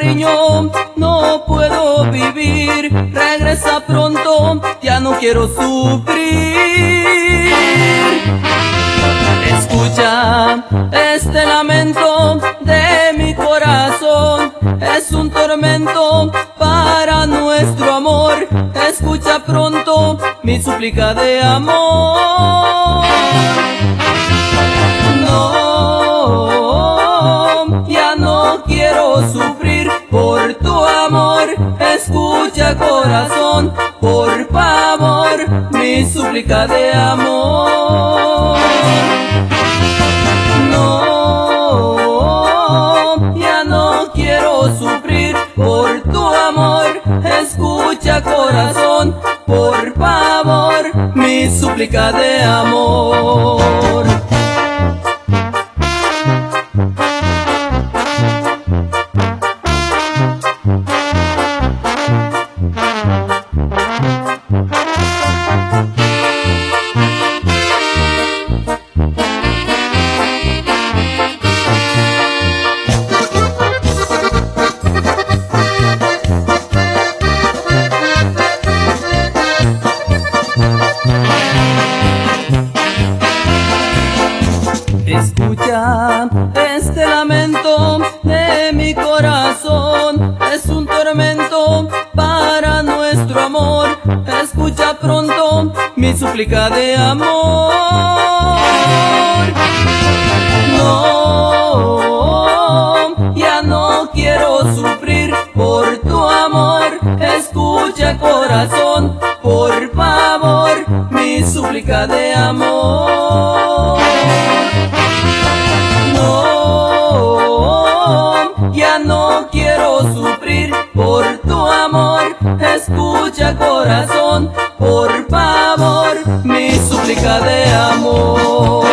cariño no puedo vivir. Regresa pronto, ya no quiero sufrir. Escucha este lamento de mi corazón, es un tormento para nuestro amor. Escucha pronto mi súplica de amor. No, ya no quiero sufrir por tu amor. Escucha corazón, por favor, mi súplica de amor. No, ya no quiero sufrir por tu amor. Escucha corazón, por favor, mi súplica de amor. Escucha este lamento de mi corazón, es un tormento para nuestro amor. Escucha pronto mi súplica de amor. No, ya no quiero sufrir por tu amor. Escucha corazón, por favor, mi súplica de amor. No, ya no quiero sufrir por tu amor. Escucha corazón, por favor, mi súplica de amor.